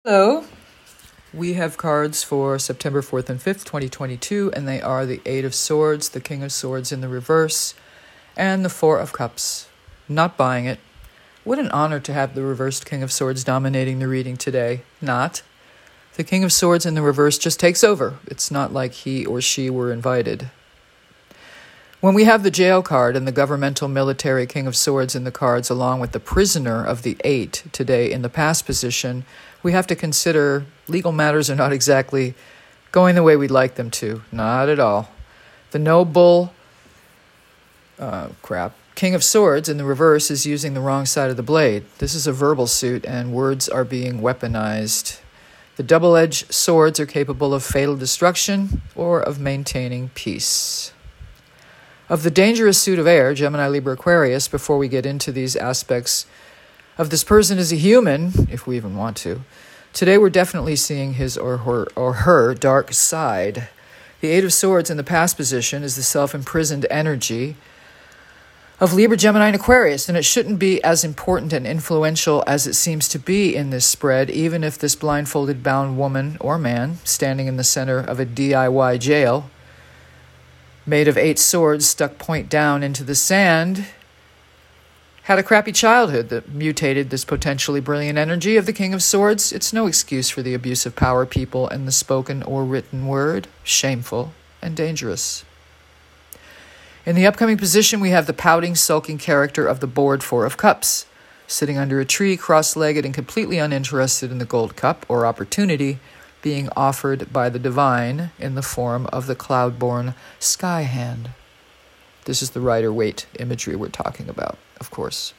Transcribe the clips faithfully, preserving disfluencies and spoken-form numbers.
Hello. We have cards for September fourth and fifth, twenty twenty-two, and they are the Eight of Swords, the King of Swords in the reverse, and the Four of Cups. Not buying it. What an honor to have the reversed King of Swords dominating the reading today. Not. The King of Swords in the reverse just takes over. It's not like he or she were invited. When we have the Jail card and the governmental military King of Swords in the cards along with the Prisoner of the Eight today in the past position, we have to consider legal matters are not exactly going the way we'd like them to. Not at all. The Noble, uh, crap, King of Swords in the reverse is using the wrong side of the blade. This is a verbal suit and words are being weaponized. The double-edged swords are capable of fatal destruction or of maintaining peace. Of the dangerous suit of air, Gemini, Libra, Aquarius, before we get into these aspects of this person as a human, if we even want to, today we're definitely seeing his or her, or her dark side. The Eight of Swords in the past position is the self-imprisoned energy of Libra, Gemini, and Aquarius, and it shouldn't be as important and influential as it seems to be in this spread, even if this blindfolded bound woman or man standing in the center of a D I Y jail made of eight swords stuck point down into the sand, had a crappy childhood that mutated this potentially brilliant energy of the King of Swords. It's no excuse for the abuse of power people in the spoken or written word. Shameful and dangerous. In the upcoming position, we have the pouting, sulking character of the board Four of Cups, sitting under a tree, cross-legged and completely uninterested in the gold cup or opportunity being offered by the divine in the form of the cloud-born sky hand. This is the Rider-Waite imagery we're talking about, of course.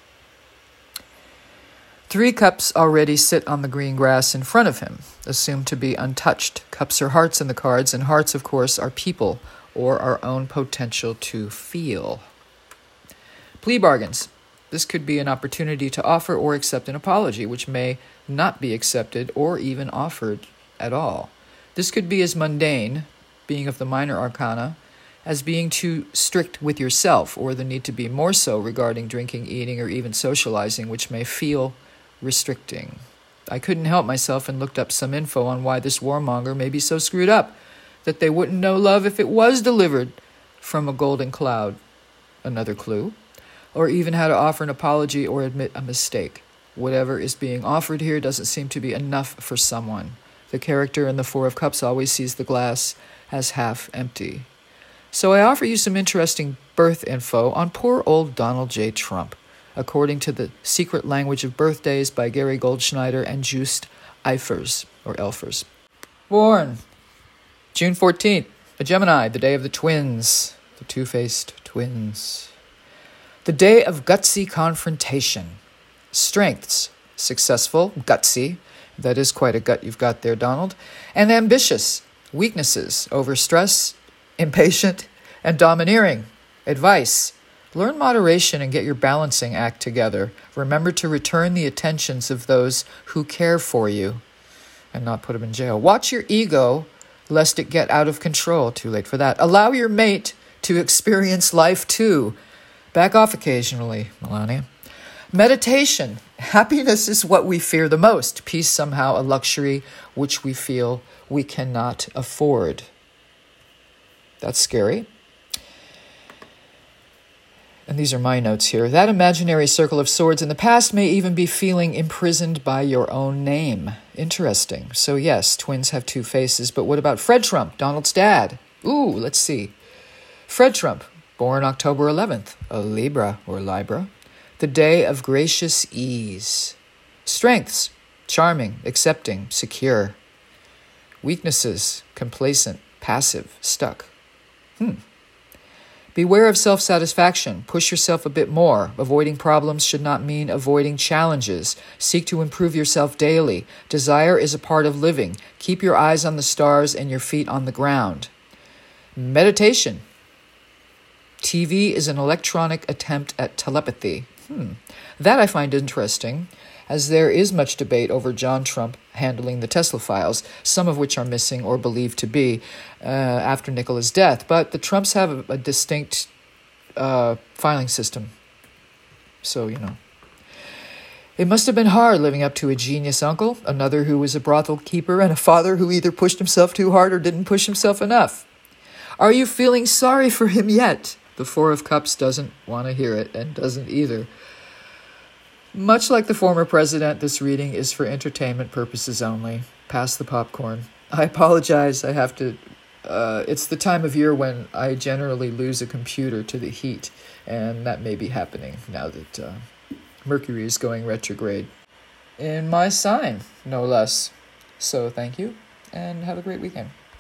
Three cups already sit on the green grass in front of him, assumed to be untouched. Cups are hearts in the cards, and hearts, of course, are people or our own potential to feel. Plea bargains. This could be an opportunity to offer or accept an apology, which may not be accepted or even offered at all. This could be as mundane, being of the minor arcana, as being too strict with yourself, or the need to be more so regarding drinking, eating, or even socializing, which may feel restricting. I couldn't help myself and looked up some info on why this warmonger may be so screwed up that they wouldn't know love if it was delivered from a golden cloud. Another clue. Or even how to offer an apology or admit a mistake. Whatever is being offered here doesn't seem to be enough for someone. The character in the Four of Cups always sees the glass as half empty. So I offer you some interesting birth info on poor old Donald J. Trump, according to the Secret Language of Birthdays by Gary Goldschneider and Joost Eifers, or Elfers. Born June fourteenth, a Gemini, the day of the twins, the two-faced twins. The day of gutsy confrontation. Strengths, successful, gutsy, that is quite a gut you've got there, Donald, and ambitious. Weaknesses, overstress, impatient, and domineering. Advice, learn moderation and get your balancing act together. Remember to return the attentions of those who care for you and not put them in jail. Watch your ego, lest it get out of control. Too late for that. Allow your mate to experience life too. Back off occasionally, Melania. Meditation. Happiness is what we fear the most. Peace somehow a luxury which we feel we cannot afford. That's scary. And these are my notes here. That imaginary circle of swords in the past may even be feeling imprisoned by your own name. Interesting. So yes, twins have two faces, but what about Fred Trump, Donald's dad? Ooh, let's see. Fred Trump, born October eleventh, a Libra or Libra. The day of gracious ease. Strengths, charming, accepting, secure. Weaknesses, complacent, passive, stuck. Hmm. Beware of self-satisfaction. Push yourself a bit more. Avoiding problems should not mean avoiding challenges. Seek to improve yourself daily. Desire is a part of living. Keep your eyes on the stars and your feet on the ground. Meditation. T V is an electronic attempt at telepathy. Hmm. That I find interesting, as there is much debate over John Trump handling the Tesla files, some of which are missing or believed to be uh, after Nikola's death. But the Trumps have a, a distinct uh, filing system. So, you know. It must have been hard living up to a genius uncle, another who was a brothel keeper, and a father who either pushed himself too hard or didn't push himself enough. Are you feeling sorry for him yet? The Four of Cups doesn't want to hear it, and doesn't either. Much like the former president, this reading is for entertainment purposes only. Pass the popcorn. I apologize. I have to... Uh, it's the time of year when I generally lose a computer to the heat, and that may be happening now that uh, Mercury is going retrograde. In my sign, no less. So thank you, and have a great weekend.